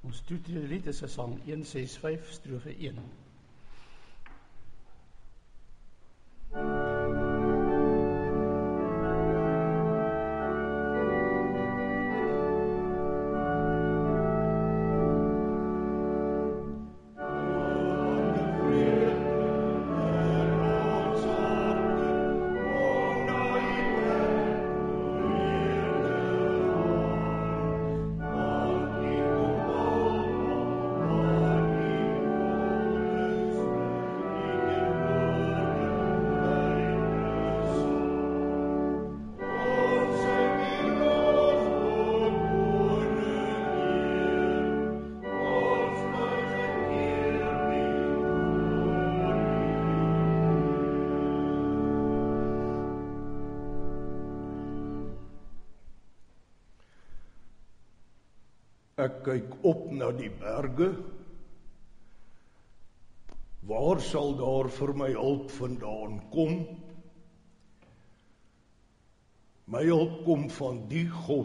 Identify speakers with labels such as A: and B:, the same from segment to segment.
A: Ons toetrede lied is Gesang 165, strofe 1.
B: Ek kyk op na die berge, waar sal daar vir my hulp vandaan kom? My hulp kom van die God,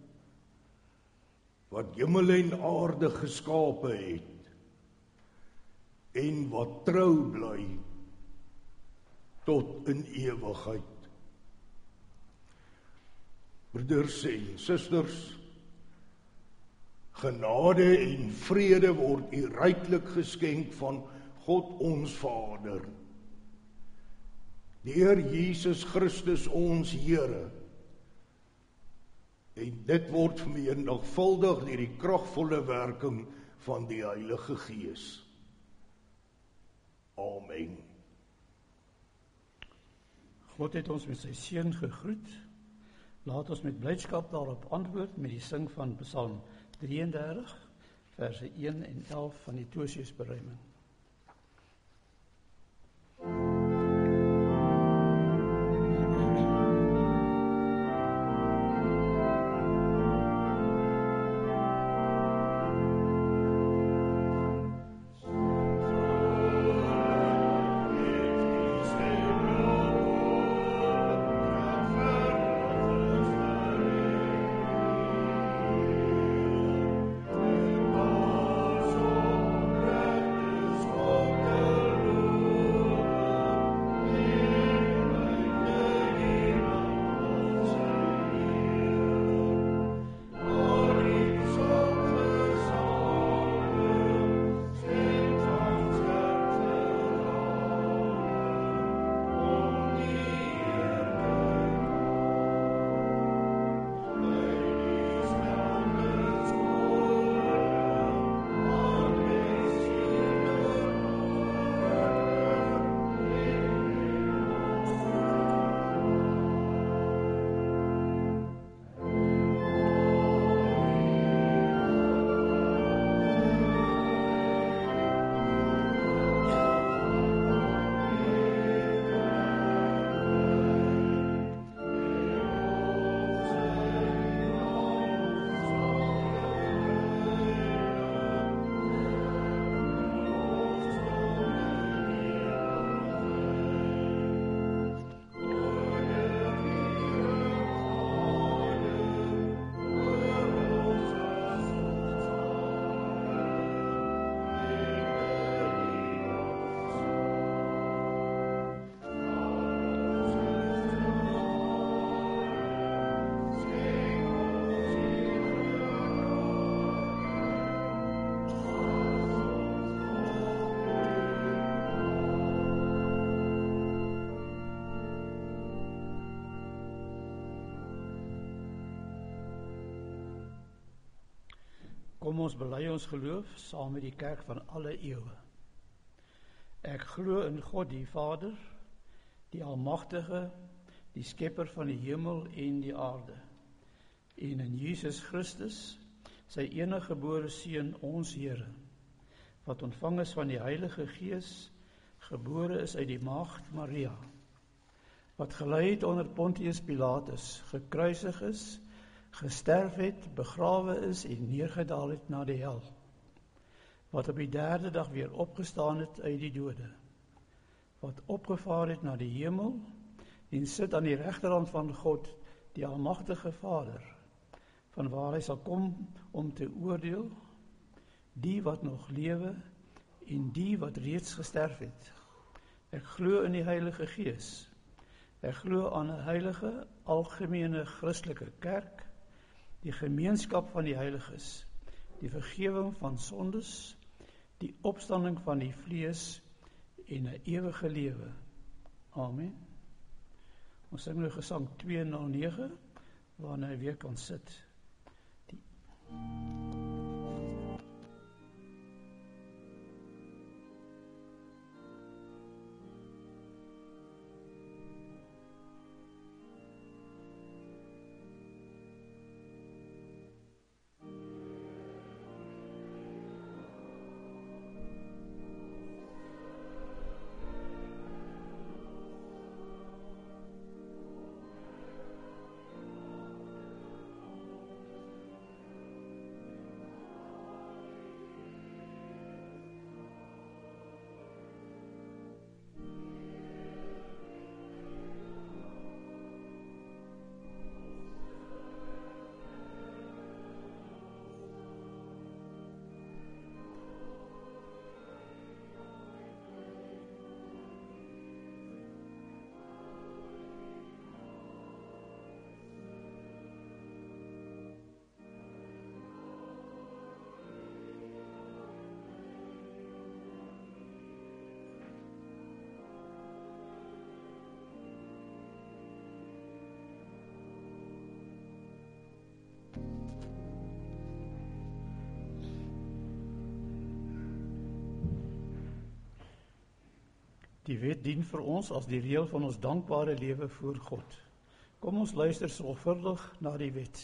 B: wat hemel en aarde geskape het, en wat trou bly, tot in ewigheid. Broeders en susters, genade en vrede word u ryklik geskenk van God ons Vader, deur Jesus Christus ons Here, en dit word vermenigvuldig deur die kragvolle werking van die Heilige Gees. Amen.
A: God het ons met sy seën gegroet. Laat ons met blydskap daarop antwoord met die sing van Psalm 33, verse 1 en 11 van die Tosiusberuiming. Kom ons bely ons geloof saam met die kerk van alle eeue. Ek glo in God die Vader, die Almagtige, die Skepper van die hemel en die aarde, en in Jesus Christus, sy enige gebore Seun, ons Here, wat ontvang is van die Heilige Gees, gebore is uit die maagd Maria, wat gelei het onder Pontius Pilatus, gekruisig is, gesterf het, begrawe is en neergedaal het na die hel, wat op die 3de dag weer opgestaan het uit die dode, wat opgevaar het na die hemel en sit aan die regterhand van God, die Almagtige Vader, van waar hy sal kom om te oordeel die wat nog lewe en die wat reeds gesterf het. Ek glo in die Heilige Gees. Ek glo aan 'n heilige, algemene Christelike kerk, die gemeenskap van die heiliges, die vergifnis van sondes, die opstanding van die vlees en 'n ewige lewe. Amen. Ons sing nou gesang 209, waarna hy weer kan sit. Die wet dien vir ons as die reël van ons dankbare lewe voor God. Kom ons luister sorgvuldig na die wet.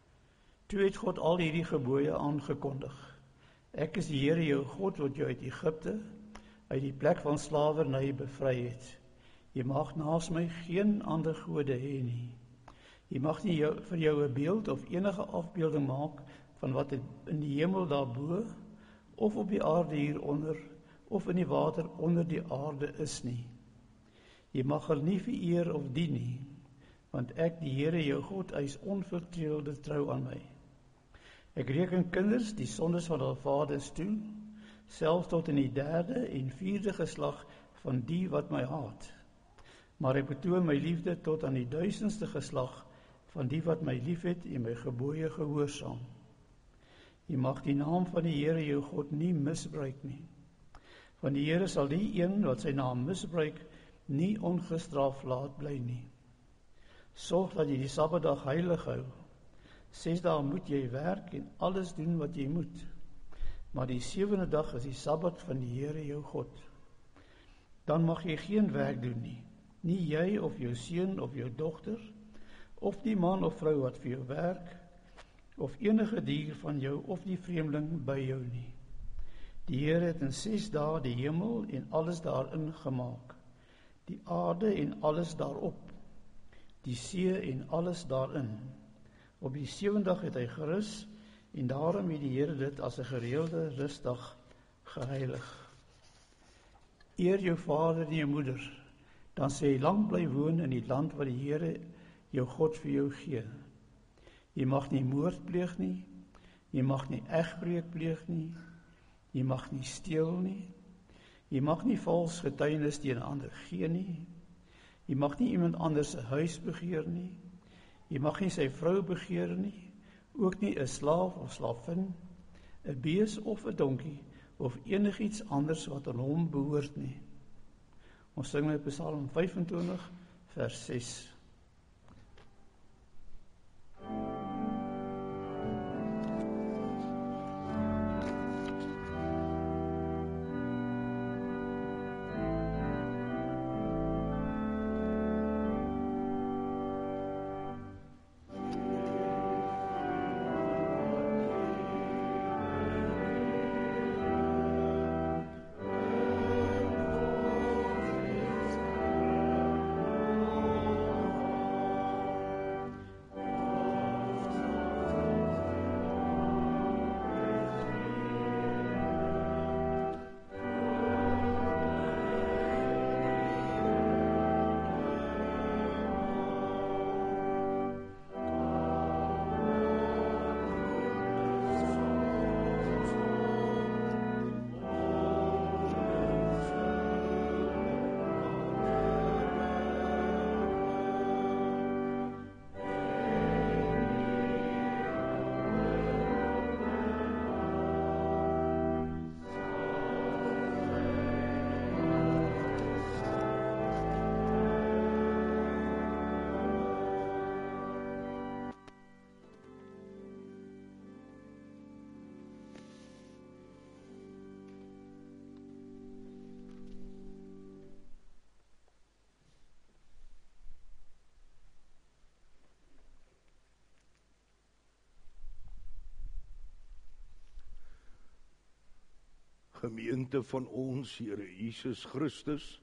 A: Toe het God al hierdie gebooie aangekondig. Ek is die Here jou God wat jou uit Egipte, uit die plek van slawerny bevry het. Jy mag naas my geen ander gode hê nie. Jy mag nie vir jou 'n beeld of enige afbeelding maak van wat in die hemel daarbo, of op die aarde hieronder, of in die water onder die aarde is nie. Jy mag hulle nie vereer of dien nie, want ek, die Here jou God, is onvertreelde trou aan my. Ek reken kinders die sondes van hul vaders toe, selfs tot in die 3de en 4de geslag van die wat my haat. Maar ek betoon my liefde tot aan die 1000ste geslag van die wat my liefhet en my gebooie gehoorsaam. Jy mag die naam van die Here jou God nie misbruik nie. Want die Here sal die een wat sy naam misbruik nie ongestraf laat bly nie. Sorg dat jy die Sabbatdag heilig hou. 6 dae moet jy werk en alles doen wat jy moet. Maar die 7de dag is die Sabbat van die Here jou God. Dan mag jy geen werk doen nie. Nie jy of jou seun of jou dogter, of die man of vrou wat vir jou werk, of enige dier van jou of die vreemdeling by jou nie. Die Here het in 6 dae die hemel en alles daarin gemaak, die aarde en alles daarop, die see en alles daarin. Op die 7de dag het hy gerus, en daarom het die Here dit as 'n gereelde rusdag geheilig. Eer jou vader en jou moeder, dan sê jy lank bly woon in die land wat die Here jou God vir jou gee. Jy mag nie moord pleeg nie, jy mag nie egbreek pleeg nie, jy mag nie steel nie, jy mag nie vals getuienis teen 'n ander gee nie, jy mag nie iemand anders se huis begeer nie, jy mag nie sy vrou begeer nie, ook nie 'n slaaf of slaafin, 'n bees of 'n donkie, of enigiets anders wat aan hom behoort nie. Ons sing met Psalm 25, vers 6.
B: Gemeente van ons Here Jesus Christus.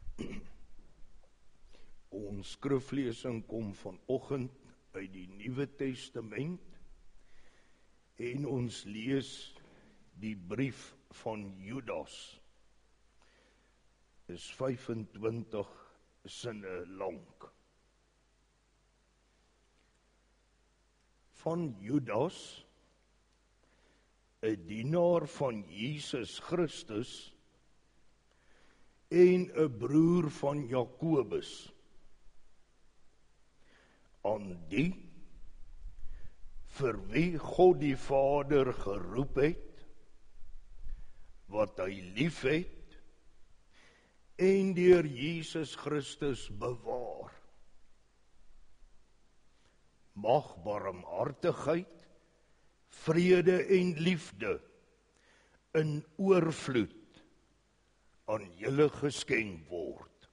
B: Ons skriflesing kom vanoggend uit die Nuwe Testament en ons lees die brief van Judas. Is 25 sinne lank. Van Judas, 'n dienaar van Jesus Christus en 'n broer van Jakobus, aan die vir wie God die Vader geroep het, wat hy liefhet en deur Jesus Christus bewaar. Mag barmhartigheid, vrede en liefde in oorvloed aan julle geskenk word.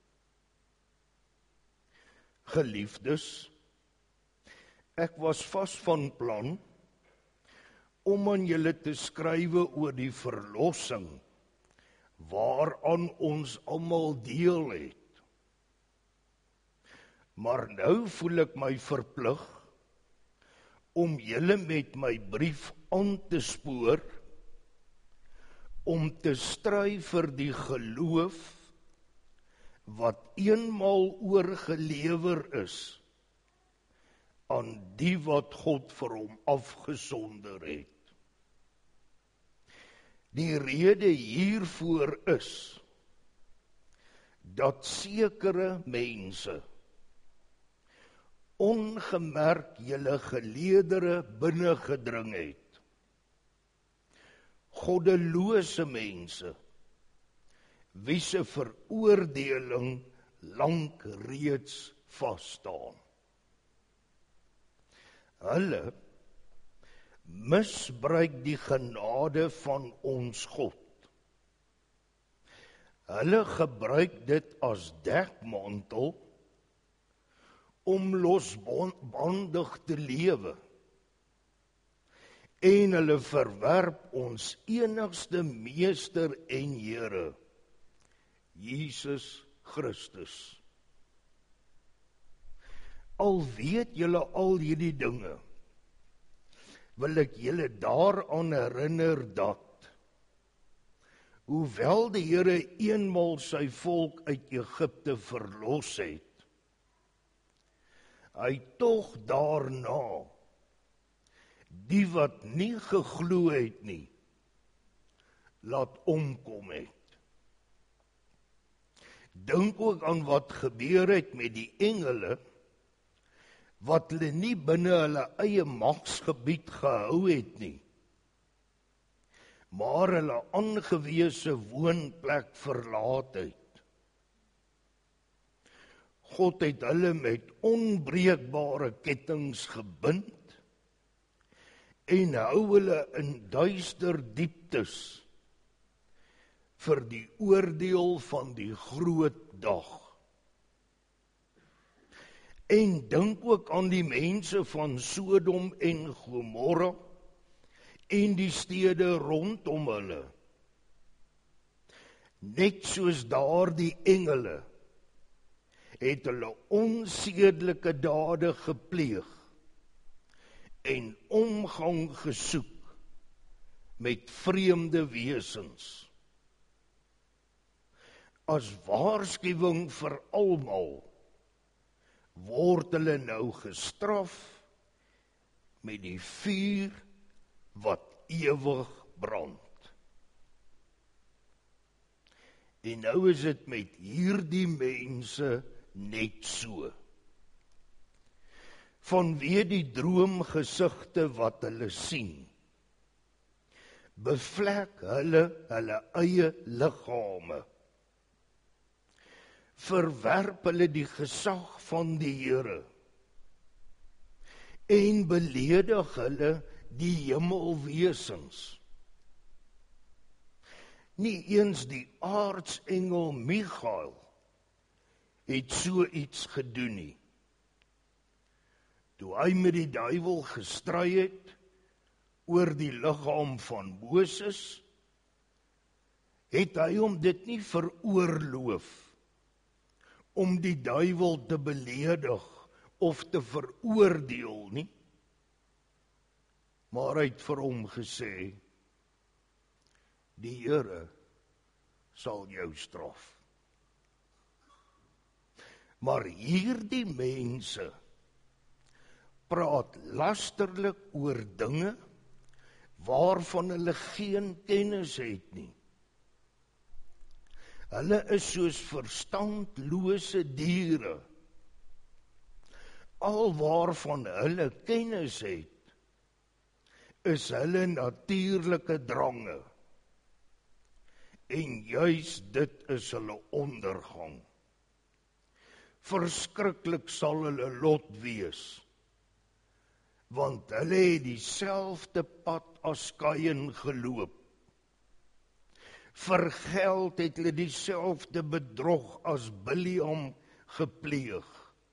B: Geliefdes, ek was vas van plan om aan julle te skrywe oor die verlossing waaraan ons almal deel het. Maar nou voel ek my verplig om julle met my brief aan te spoor, om te stry vir die geloof wat eenmaal oorgelewer is aan die wat God vir hom afgesonder het. Die rede hiervoor is dat sekere mense ongemerk julle geleedere binnengedring het. Goddelose mense, wie se veroordeling lank reeds vasstaan. Hulle misbruik die genade van ons God. Hulle gebruik dit as dekmantel om losbandig te lewe. En hulle verwerp ons enigste meester en Here, Jesus Christus. Al weet julle al hierdie dinge, wil ek julle daaraan herinner dat, hoewel die Here eenmaal sy volk uit Egipte verlos het, hy tog daarna die wat nie geglo het nie, laat omkom het. Dink ook aan wat gebeur het met die engele, wat hulle nie binne hulle eie magsgebied gehou het nie, maar hulle aangewese woonplek verlaat het. God het hulle met onbreekbare kettinge gebind en hou hulle in duister dieptes vir die oordeel van die groot dag. En dink ook aan die mense van Sodom en Gomorra en die stede rondom hulle. Net soos daardie engele het hulle onsedelike dade gepleeg en omgang gesoek met vreemde wesens. As waarskuwing vir almal word hulle nou gestraf met die vuur wat ewig brand. En nou is dit met hierdie mense net so. Vanweë die droomgesigte wat hulle sien, bevlek hulle eie liggame. Verwerp hulle die gesag van die Here en beledig hulle die hemelwesens. Nie eens die aartsengel Michael het so iets gedoen nie. Toe hy met die duiwel gestry het oor die liggaam van Moses, het hy hom dit nie veroorloof om die duiwel te beledig of te veroordeel nie, maar hy het vir hom gesê, die Here sal jou straf. Maar hierdie mense praat lasterlik oor dinge waarvan hulle geen kennis het nie. Hulle is soos verstandlose diere. Al waarvan hulle kennis het, is hulle natuurlike drange. En juis dit is hulle ondergang. Verskriklik sal hulle lot wees, want hulle het dieselfde pad as Kain geloop. Vir geld het hulle dieselfde bedrog as Biliam gepleeg.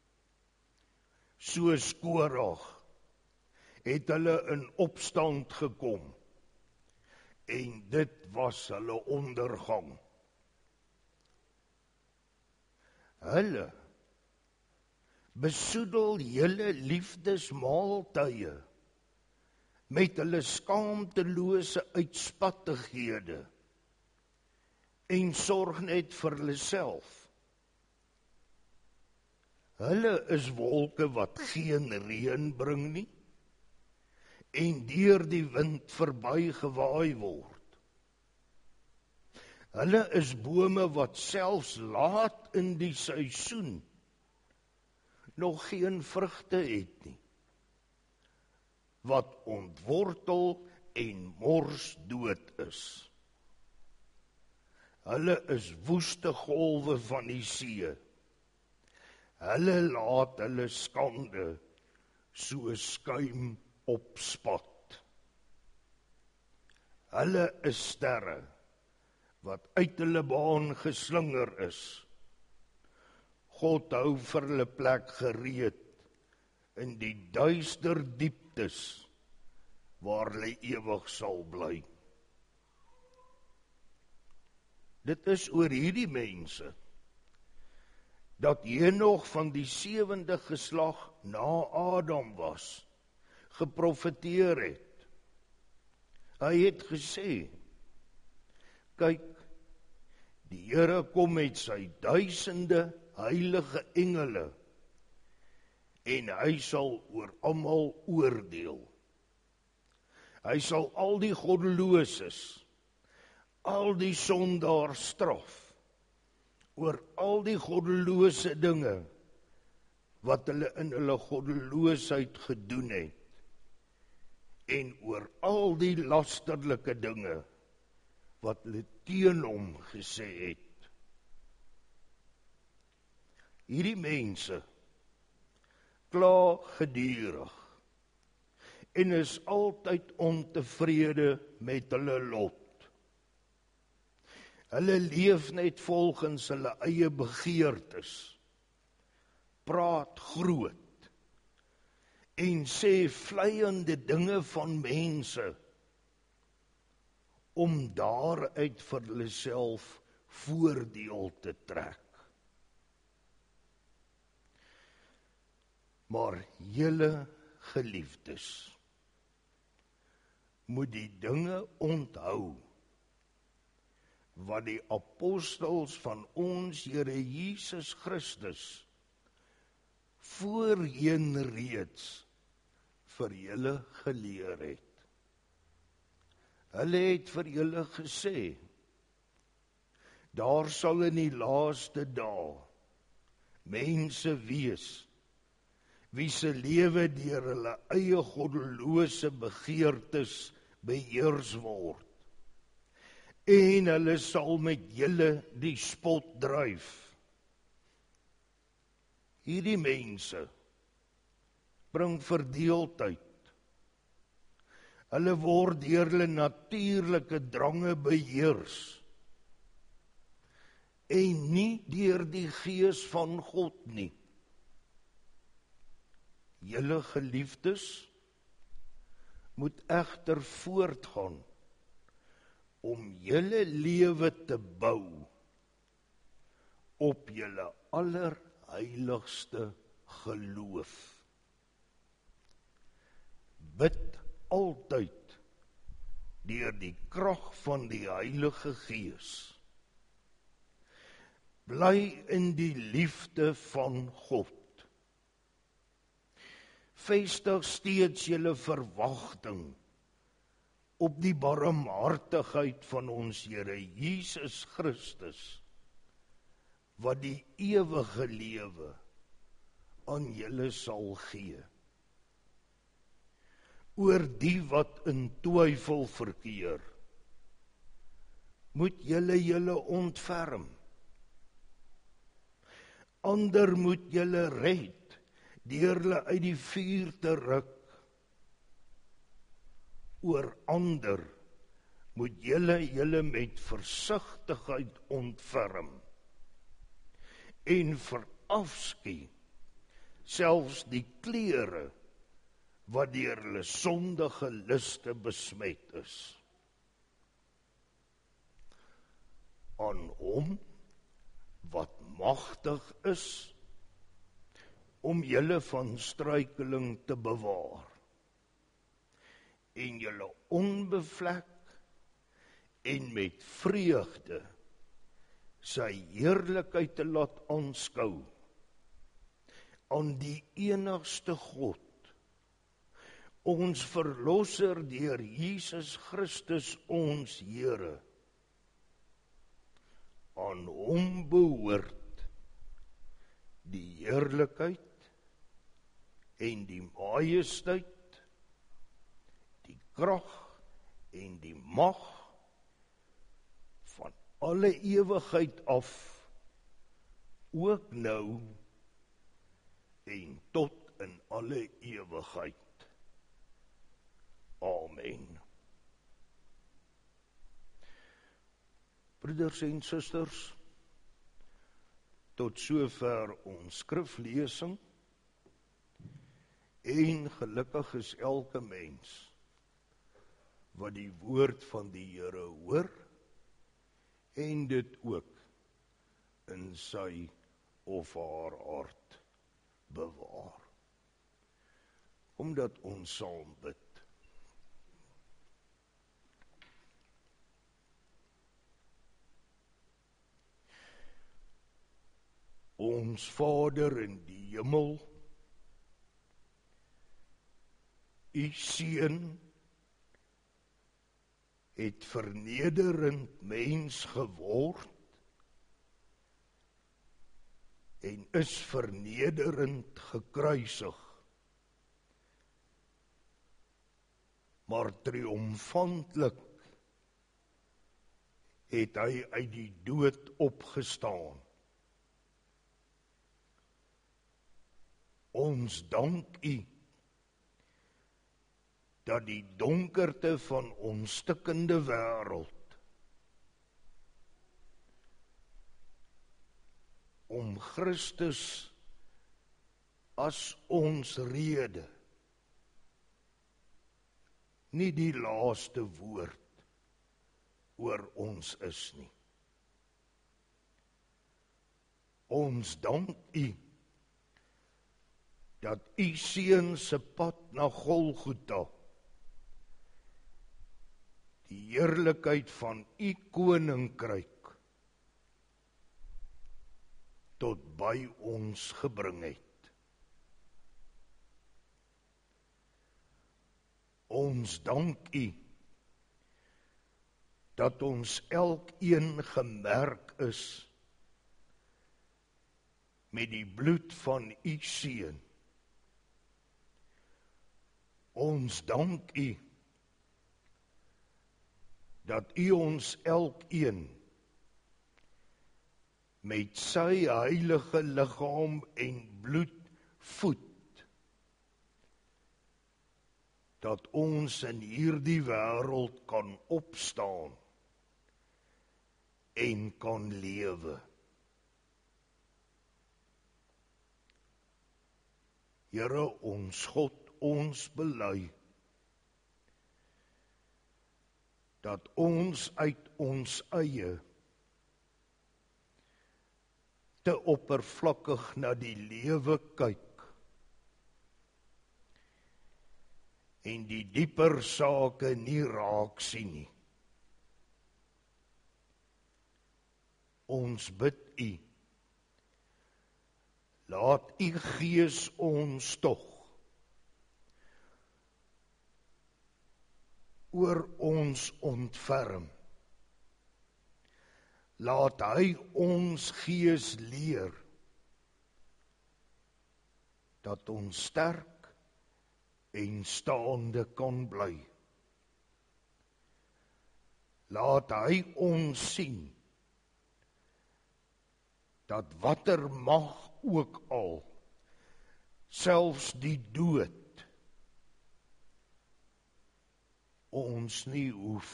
B: Soos Korag het hulle in opstand gekom, en dit was hulle ondergang. Hulle besoedel julle liefdesmaaltye met hulle skaamtelose uitspattighede en sorg net vir hulle self. Hulle is wolke wat geen reën bring nie en deur die wind verby gewaai word. Hulle is bome wat selfs laat in die seisoen nog geen vrugte het nie, wat ontwortel en morsdood is. Hulle is woeste golwe van die see. Hulle laat hulle skande so skuim opspat. Hulle is sterre wat uit hulle baan geslinger is. God hou vir hulle plek gereed in die duister dieptes waar hulle ewig sal bly. Dit is oor hierdie mense dat Henog van die 7de geslag na Adam was, geprofeteer het. Hy het gesê, kyk, die Here kom met sy duisende heilige engele en hy sal oor almal oordeel. Hy sal al die goddeloses, al die sondaars straf oor al die goddelose dinge wat hulle in hulle goddeloosheid gedoen het en oor al die lasterlike dinge wat hulle teen hom gesê het. Hierdie mense kla gedurig en is altyd ontevrede met hulle lot. Hulle leef net volgens hulle eie begeertes, praat groot en sê vleiende dinge van mense om daaruit vir hulle self voordeel te trek. Maar julle geliefdes, moet die dinge onthou wat die apostels van ons Here Jesus Christus voorheen reeds vir julle geleer het. Hulle het vir julle gesê, daar sal in die laaste dae mense wees wie se lewe deur hulle eie goddelose begeertes beheers word. En hulle sal met julle die spot dryf. Hierdie mense bring verdeeldheid. Hulle word deur hulle natuurlike drange beheers en nie deur die Gees van God nie. Julle geliefdes moet egter voortgaan om julle lewe te bou op julle allerheiligste geloof. Bid altyd deur die krag van die Heilige Gees. Bly in die liefde van God. Vestig steeds julle verwagting op die barmhartigheid van ons Here Jesus Christus, wat die ewige lewe aan julle sal gee. Oor die wat in twyfel verkeer, moet julle ontferm. Ander moet julle red, deur hulle uit die vuur te ruk. Oor ander moet julle met versigtigheid ontferm en verafskie selfs die klere wat deur hulle sondige liste besmet is. Aan hom wat magtig is om julle van struikeling te bewaar en julle onbevlek en met vreugde sy heerlikheid te laat aanskou, aan die enigste God, ons Verlosser deur Jesus Christus ons Here. Aan hom behoort die heerlikheid en die majesteit, die krag en die mag van alle ewigheid af, ook nou en tot in alle ewigheid. Amen. Broeders en susters, tot sover ons skriflesing, en gelukkig is elke mens wat die woord van die Here hoor en dit ook in sy of haar hart bewaar. Omdat ons saam bid. Ons Vader in die hemel, U Seun het vernederend mens geword en is vernederend gekruisig, maar triomfantlik het hy uit die dood opgestaan. Ons dank U dat die donkerte van ons stikkende wêreld om Christus as ons rede nie die laaste woord oor ons is nie. Ons dank U dat U Seun se pad na Golgotha die heerlikheid van U koninkryk tot by ons gebring het. Ons dank U dat ons elkeen gemerk is met die bloed van U Seun. Ons dank U dat U ons elkeen met sy heilige liggaam en bloed voed, dat ons in hierdie wêreld kan opstaan en kan lewe. Here ons God, ons bely dat ons uit ons eie te oppervlakkig na die lewe kyk en die dieper sake nie raak sien nie. Ons bid U, laat U Gees ons tog oor ons ontferm. Laat hy ons gees leer, dat ons sterk en staande kan bly. Laat hy ons sien, dat watter mag ook al, selfs die dood, ons nie hoef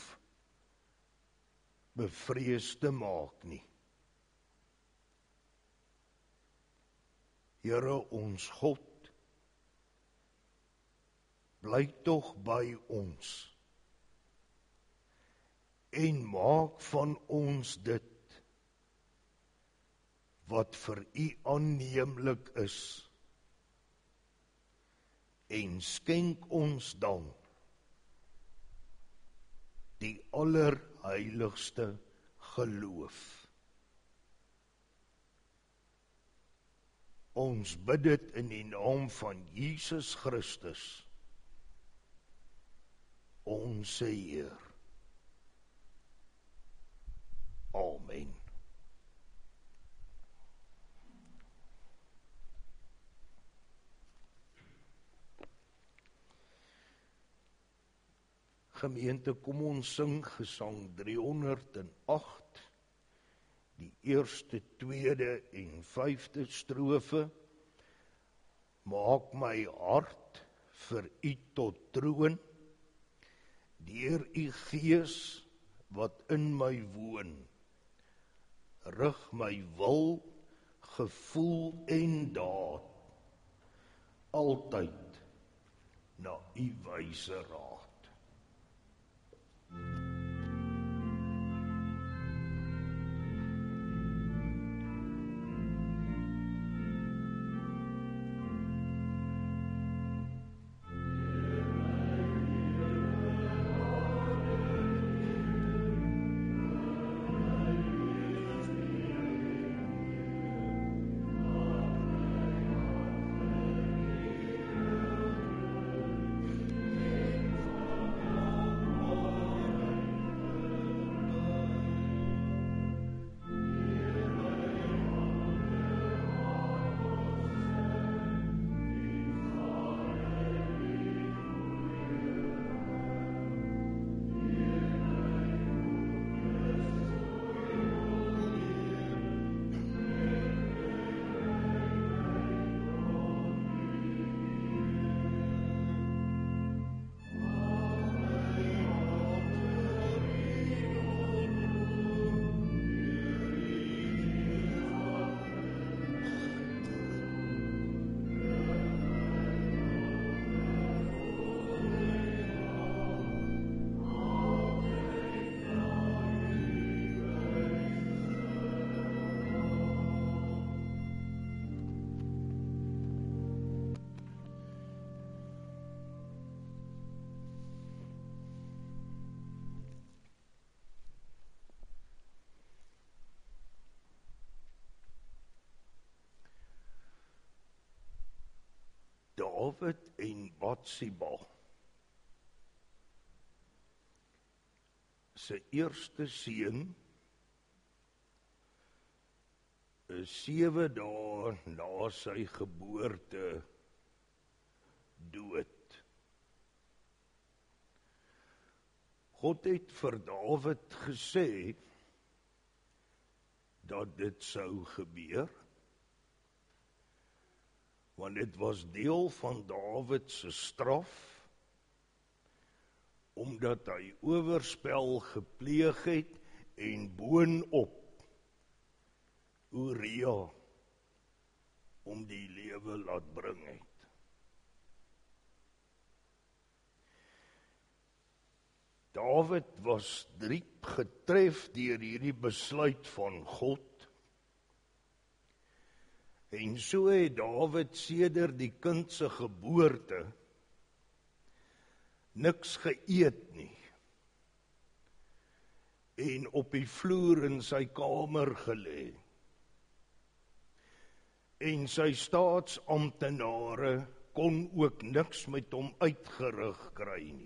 B: bevrees te maak nie. Here ons God, bly tog by ons en maak van ons dit wat vir U aanneemlik is en skenk ons dan die allerheiligste geloof. Ons bid dit in die naam van Jesus Christus, ons Heer. Amen. Gemeente, kom ons sing gesang 308, die eerste, tweede en 5de strofe. Maak my hart vir U tot troon, deur U Gees wat in my woon. Rig my wil, gevoel en daad, altyd na U wyse raad. Dawid en Batsheba se eerste seun is 7 dae na sy geboorte dood. God het vir Dawid gesê dat dit sou gebeur, want dit was deel van Dawid se straf, omdat hy oorspel gepleeg het en boonop Uria om die lewe laat bring het. Dawid was diep getref deur hierdie besluit van God. En so het Dawid sedert die kind se geboorte niks geëet nie. En op die vloer in sy kamer gelê. En sy staatsamptenare kon ook niks met hom uitgerig kry nie.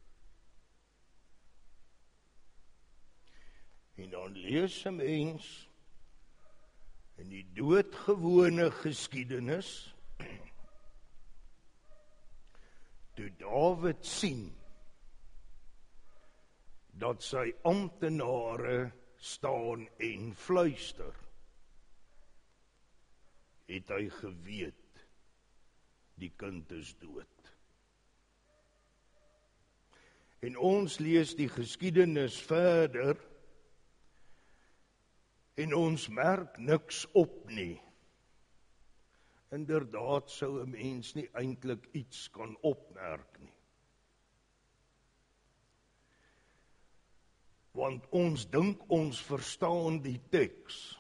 B: En dan lees 'n mens in die doodgewone geskiedenis, toe Dawid sien dat sy amptenare staan en fluister, het hy geweet, die kind is dood. En ons lees die geskiedenis verder, en ons merk niks op nie. Inderdaad sou 'n mens nie eintlik iets kan opmerk nie. Want ons dink ons verstaan die teks.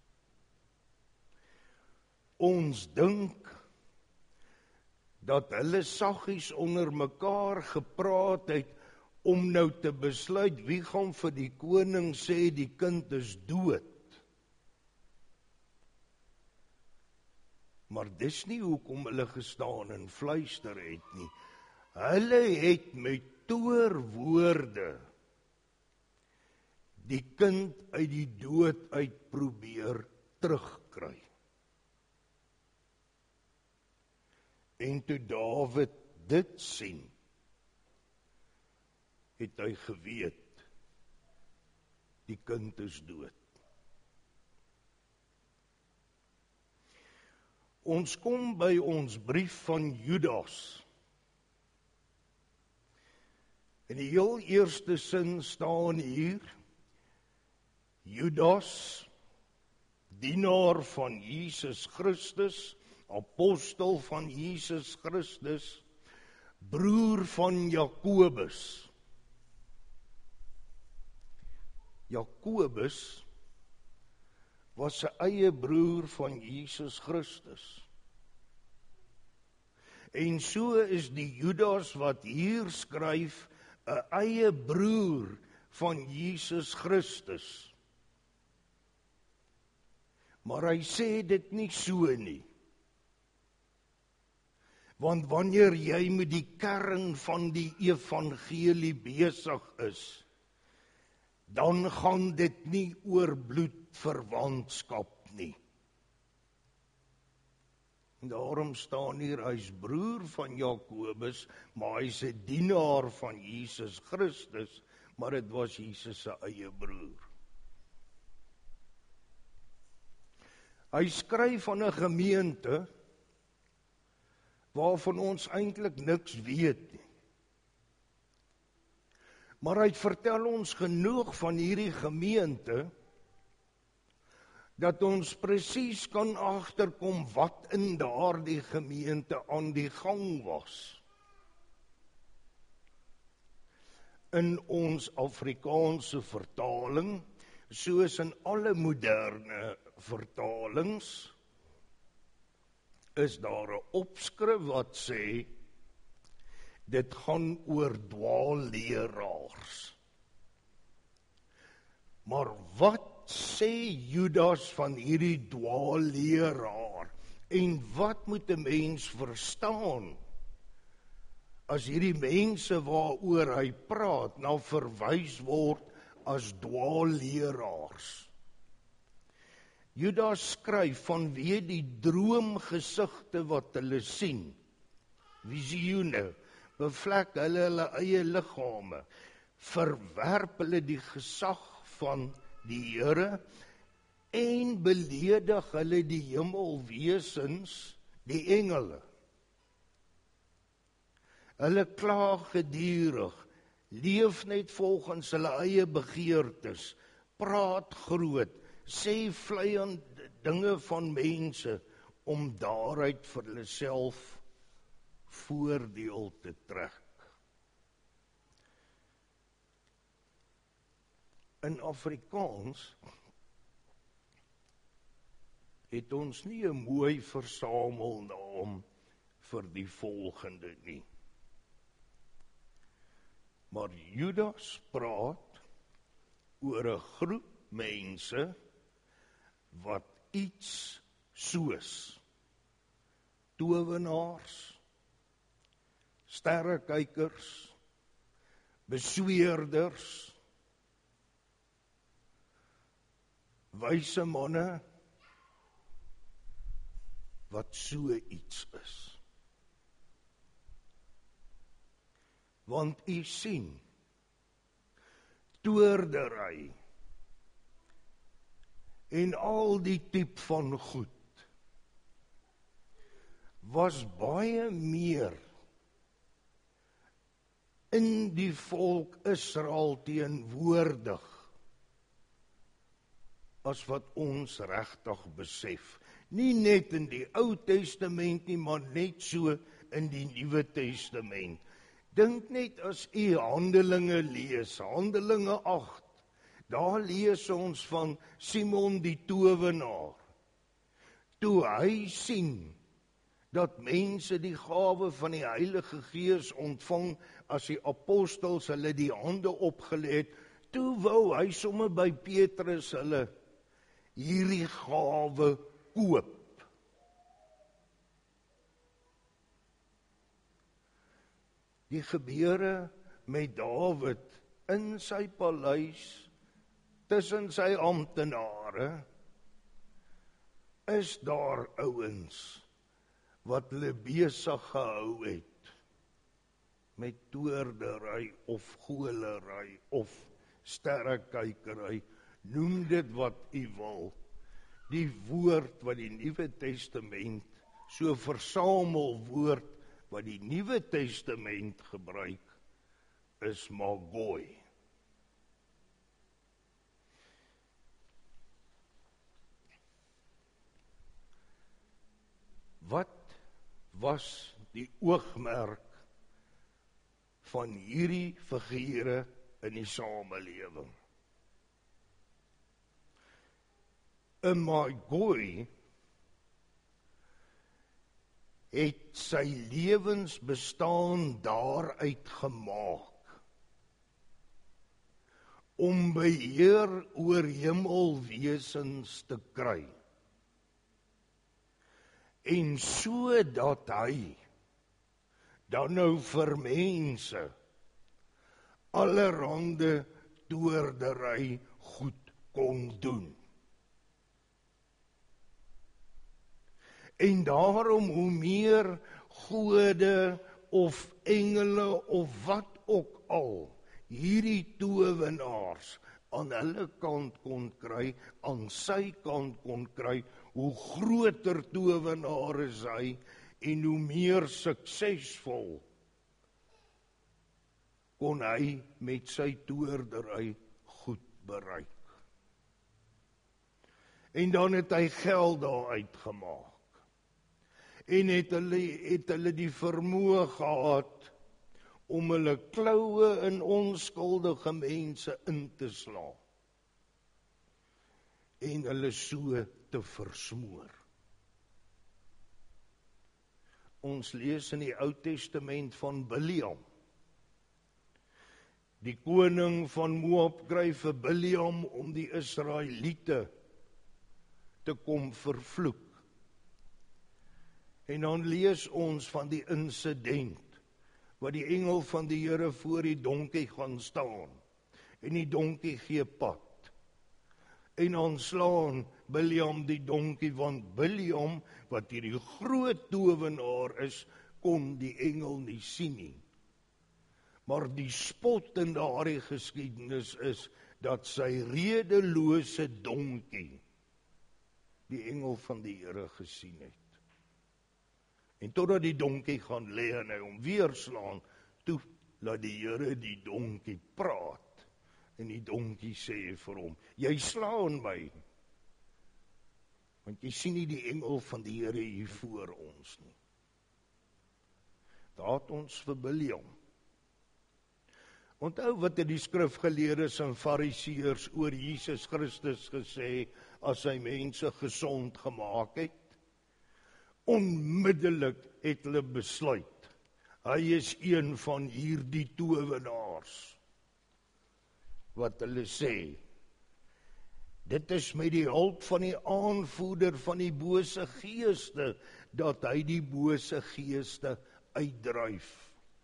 B: Ons dink dat hulle saggies onder mekaar gepraat het om nou te besluit wie gaan vir die koning sê die kind is dood. Maar dis nie hoekom hulle gestaan en fluister het nie. Hulle het met toorwoorde die kind uit die dood uit probeer terugkry. En toe Dawid dit sien, het hy geweet, die kind is dood. Ons kom by ons brief van Judas. In die heel eerste sin staan hier, Judas, dienaar van Jesus Christus, apostel van Jesus Christus, broer van Jakobus. Jakobus was sy eie broer van Jesus Christus. En so is die Judas wat hier skryf, 'n eie broer van Jesus Christus. Maar hy sê dit nie so nie. Want wanneer jy met die kern van die evangelie besig is, dan gaan dit nie oor bloedverwantskap nie. En daarom staan hier, hy's broer van Jakobus, maar hy's 'n dienaar van Jesus Christus, maar dit was Jesus se eie broer. Hy skryf van 'n gemeente waarvan ons eintlik niks weet nie. Maar hy vertel ons genoeg van hierdie gemeente, dat ons presies kan agterkom wat in daardie gemeente aan die gang was. In ons Afrikaanse vertaling, soos in alle moderne vertalings, is daar 'n opskrif wat sê, dit gaan oor dwaalleraars. Maar wat sê Judas van hierdie dwaalleraar? En wat moet 'n mens verstaan as hierdie mense waaroor hy praat nou verwys word as dwaalleraars? Judas skryf vanweë die droomgesigte wat hulle sien, visioene, bevlek hulle eie liggame, verwerp hulle die gesag van die Here en beledig hulle die hemelwesens, die engele. Hulle kla gedurig, leef net volgens hulle eie begeertes, praat groot, sê vleiend dinge van mense om daaruit vir hulle self voordeel te trek. In Afrikaans het ons nie 'n mooi versamelnaam vir die volgende nie. Maar Judas praat oor 'n groep mense wat iets soos towenaars, sterrekykers, besweerders, wyse manne, wat so iets is. Want u sien, toordery en al die tipe van goed was baie meer in die volk Israel teenwoordig as wat ons regtig besef. Nie net in die Ou Testament nie, maar net so in die Nuwe Testament. Dink net as u Handelinge lees, Handelinge 8, daar lees ons van Simon die towenaar. Toe hy sien dat mense die gawe van die Heilige Gees ontvang as die apostels hulle die hande opgelê het, toe wou hy sommer by Petrus hulle hierdie gawe koop. Die gebeure met Dawid in sy paleis, tussen sy amptenare, is daar ouens wat hulle besig gehou het met toordery of goolery of sterrekykery, noem dit wat u wil. Die woord wat die Nuwe Testament, so versamel woord wat die Nuwe Testament gebruik, is magoi. Wat was die oogmerk van hierdie figure in die samelewing? 'n magoi het sy lewensbestaan daaruit gemaak om beheer oor hemelwesens te kry. En sodat hy dan nou vir mense allerhande toordery goed kon doen. En daarom hoe meer gode of engele of wat ook al hierdie towenaars aan hulle kant kon kry, aan sy kant kon kry, hoe groter towenaar is hy en hoe meer suksesvol kon hy met sy toordery goed bereik. En dan het hy geld daaruit gemaak. En het hulle die vermoë gehad om hulle kloue in onskuldige mense in te slaan en hulle so te versmoor. Ons lees in die Ou Testament van Biliam. Die koning van Moab kry vir Biliam om die Israeliete te kom vervloek. En dan lees ons van die insident, waar die engel van die Here voor die donkie gaan staan, en die donkie gee pad. En dan slaan Biliam die donkie, want Biliam, wat hierdie groot towenaar is, kon die engel nie sien nie. Maar die spot in daardie geskiedenis is, dat sy redelose donkie die engel van die Here gesien het. En totdat die donkie gaan lê en hy hom weer slaan, toe laat die Here die donkie praat. En die donkie sê vir hom, jy slaan my, want jy sien nie die engel van die Here hier voor ons nie. Daar het ons vir Biliam. Onthou wat het die skrifgeleerdes en fariseërs oor Jesus Christus gesê as hy mense gesond gemaak het? Onmiddellik het hulle besluit, hy is een van hierdie towenaars. Wat hulle sê, dit is met die hulp van die aanvoerder van die bose geeste, dat hy die bose geeste uitdryf.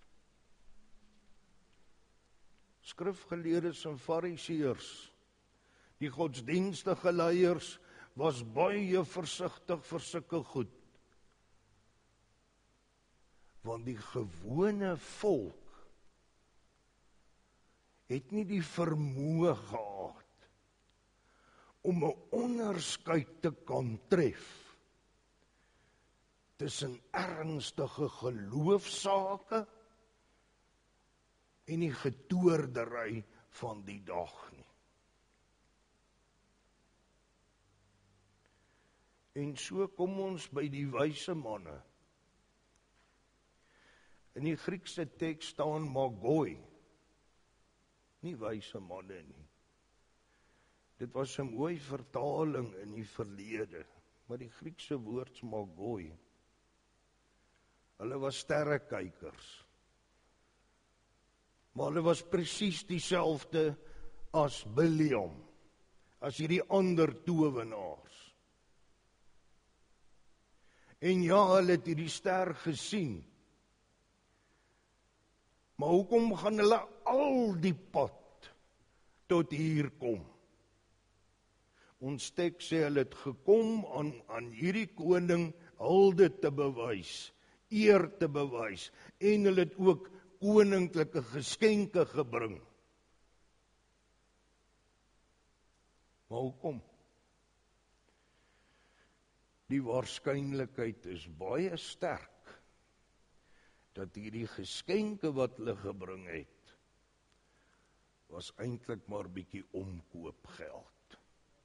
B: Skrifgeleerdes en fariseërs, die godsdienstige leiers, was baie versigtig vir sulke goed. Want die gewone volk het nie die vermoë gehad om 'n onderskeid te kan tref tussen ernstige geloofsake en die getoordery van die dag nie. En so kom ons by die wyse manne. In die Griekse teks staan magoi, nie wyse manne nie. Dit was 'n mooi vertaling in die verlede, maar die Griekse woord magoi. Hulle was sterrekykers. Maar hulle was presies dieselfde as Biliam, as hierdie ander towenaars. En ja, hulle het hierdie ster gesien. Maar hoekom gaan hulle al die pad tot hier kom? Ons teks sê hulle het gekom aan hierdie koning hulde te bewys, eer te bewys, en hulle het ook koninklike geskenke gebring. Maar hoekom? Die waarskynlikheid is baie sterk dat hierdie geskenke wat hulle gebring het, was eintlik maar bietjie omkoopgeld.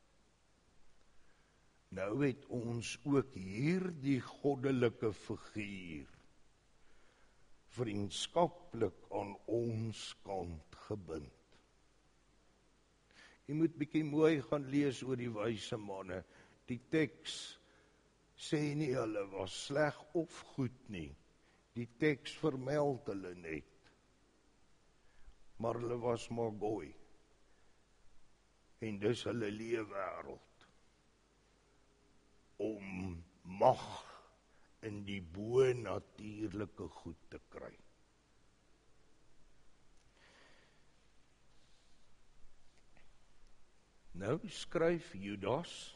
B: Nou het ons ook hierdie goddelike figuur vriendskaplik aan ons kant gebind. Jy moet bietjie mooi gaan lees oor die wyse manne. Die teks sê nie hulle was sleg of goed nie. Die teks vermeld hulle net. Maar hulle was magoi. En dis hulle leefwêreld. Om mag in die bo-natuurlike goed te kry. Nou skryf Judas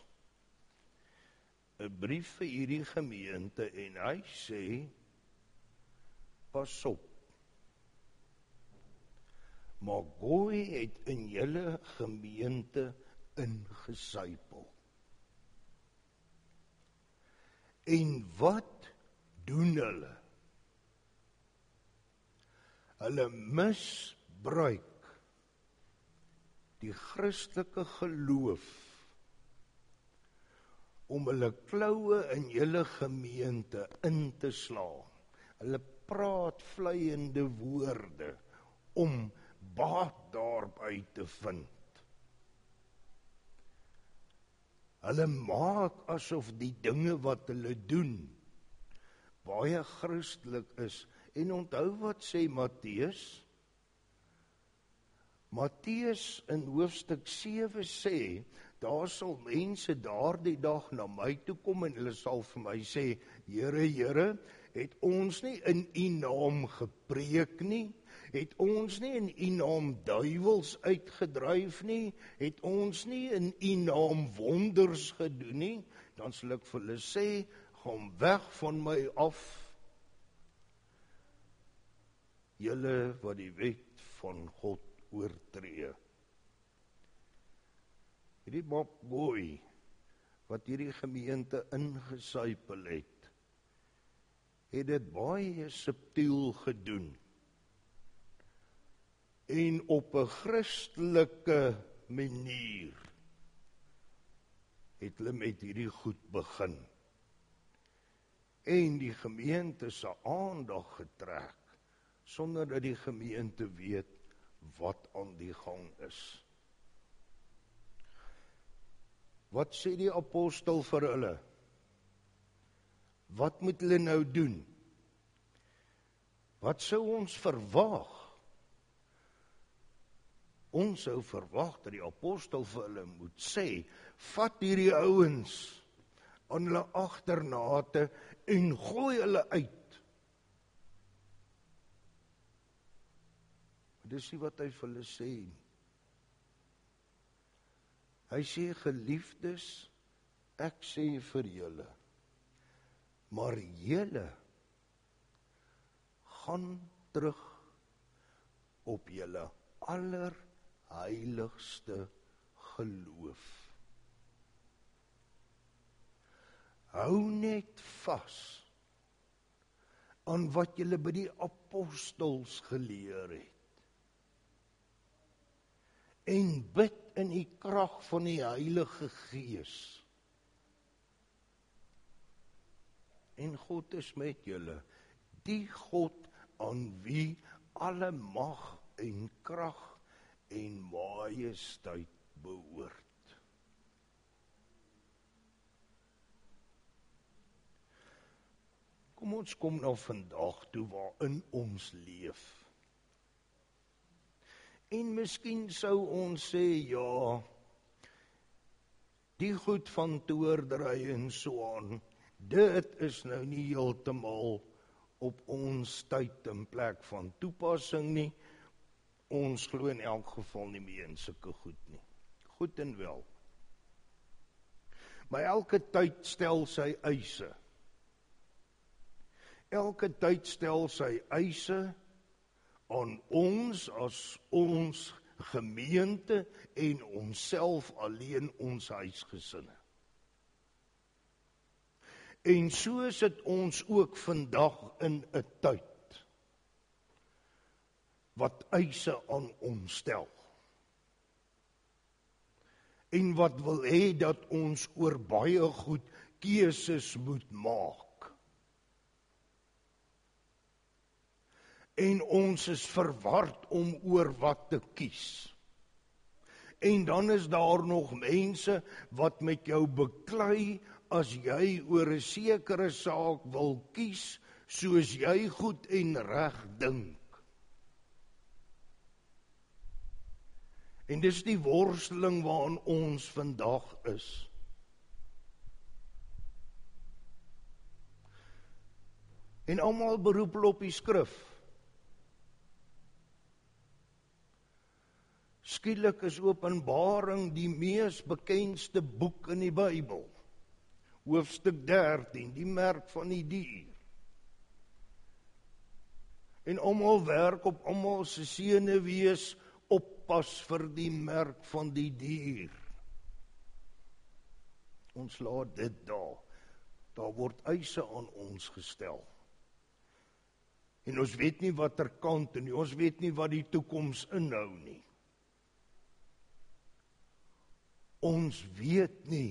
B: 'n brief vir hierdie gemeente en hy sê, pas op, magoi het in julle gemeente ingesypel. En wat doen hulle? Hulle misbruik die Christelike geloof om hulle kloue in julle gemeente in te slaan. Hulle praat vleiende woorde om baat daarby te vind. Hulle maak asof die dinge wat hulle doen baie Christelik is. En onthou wat sê Matteus? Matteus in hoofstuk 7 sê, daar sal mense daardie dag na my toe kom en hulle sal vir my sê, Here, Here, het ons nie in U naam gepreek nie? Het ons nie in U naam duiwels uitgedryf nie? Het ons nie in U naam wonders gedoen nie? Dan sal ek vir hulle sê, gaan weg van my af, julle wat die wet van God oortree. Hierdie magoi wat hierdie gemeente ingesypel het dit baie subtiel gedoen. En op 'n Christelike manier het hulle met hierdie goed begin. En die gemeente se aandag getrek, sonder dat die gemeente weet wat aan die gang is. Wat sê die apostel vir hulle? Wat moet hulle nou doen? Wat sou ons verwag? Ons sou verwag dat die apostel vir hulle moet sê, vat hierdie ouens aan hulle agternate en gooi hulle uit. Maar dis nie wat hy vir hulle sê nie. Hy sê, geliefdes, ek sê vir julle, maar julle gaan terug op julle allerheiligste geloof. Hou net vas aan wat julle by die apostels geleer het. En bid in die krag van die Heilige Gees. En God is met julle, die God aan wie alle mag en krag en majesteit behoort. Kom ons kom nou vandag toe waarin ons leef. En miskien sou ons sê, ja, die goed van toordery en so aan, dit is nou nie heeltemal op ons tyd en plek van toepassing nie. Ons glo in elk geval nie meer in sulke goed nie. Goed en wel. Maar elke tyd stel sy eise. Elke tyd stel sy eise aan ons as ons gemeente en onsself alleen ons huisgesinne. En so is dit ons ook vandag in 'n tyd wat eise aan ons stel. En wat wil hê dat ons oor baie goed keuses moet maak. En ons is verward om oor wat te kies. En dan is daar nog mense wat met jou beklei as jy oor 'n sekere saak wil kies, soos jy goed en reg dink. En dis die worsteling waarin ons vandag is. En almal beroep op die skrif. Skielik is Openbaring die mees bekendste boek in die Bybel. Hoofstuk 13, die merk van die dier. En almal werk op almal se senuwees, oppas vir die merk van die dier. Ons laat dit daar. Daar word eise aan ons gestel. En ons weet nie watter kant en ons weet nie wat die toekoms inhou nie. Ons weet nie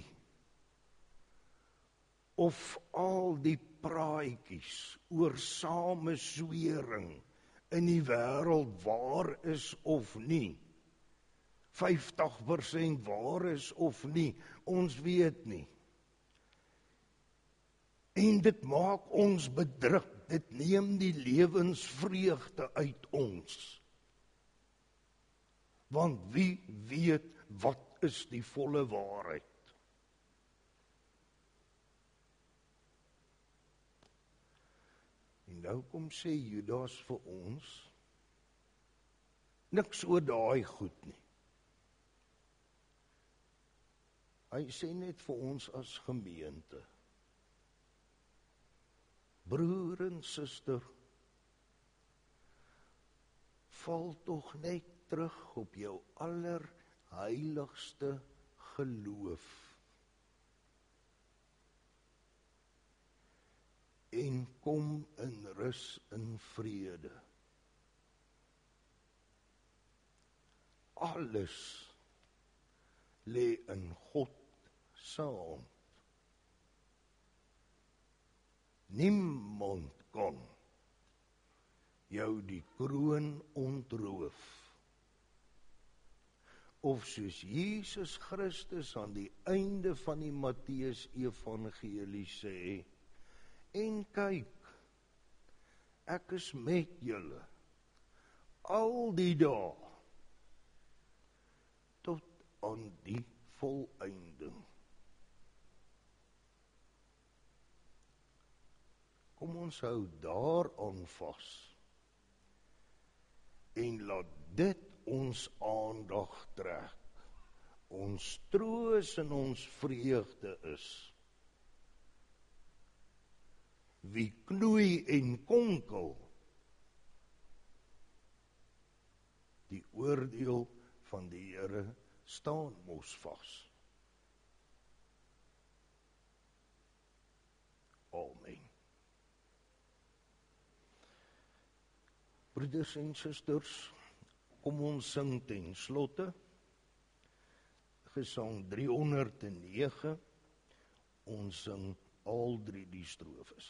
B: of al die praatjies oor sameswering in die wêreld waar is of nie. 50% waar is of nie. Ons weet nie. En dit maak ons bedruk. Dit neem die lewensvreugde uit ons. Want wie weet wat is die volle waarheid? En nou kom sê Judas vir ons, niks oor daai goed nie. Hy sê net vir ons as gemeente, broer en suster, val tog net terug op jou allerheiligste geloof. En kom in rus en vrede. Alles lê in God se hand. Niemand kan jou die kroon ontroof of soos Jesus Christus aan die einde van die Matteus Evangelie sê, en kyk, ek is met julle al die dae tot aan die volëinding. Kom ons hou daaraan vas en laat dit ons aandag trek. Ons troos en ons vreugde is. Wie knoei en konkel, die oordeel van die Here staan mos vas. Amen. Broeders en susters, kom ons sing ten slotte Gesang 309. Ons sing al 3 die strofes.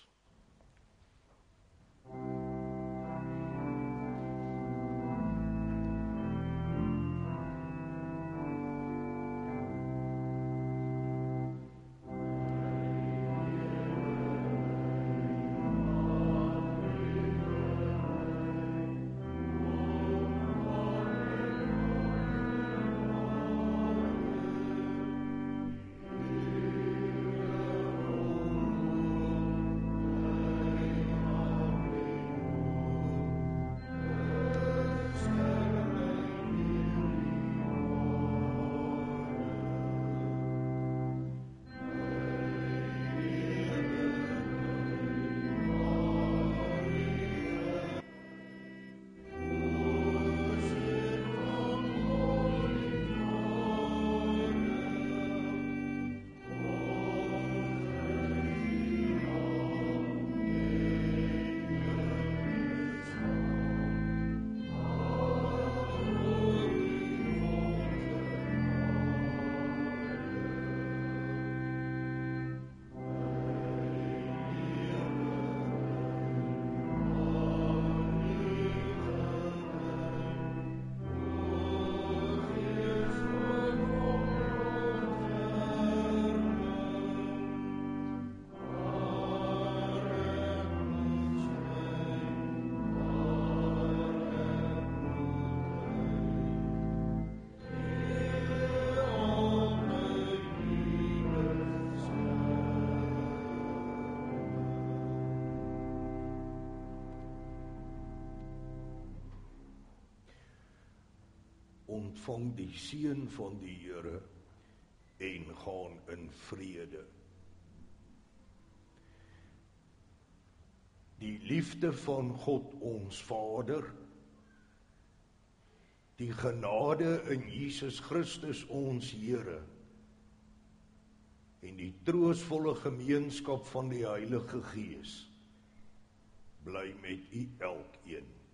B: Ontvang die seën van die Here en gaan in vrede. Die liefde van God ons Vader, die genade in Jesus Christus ons Here en die troostvolle gemeenskap van die Heilige Gees bly met u elkeen.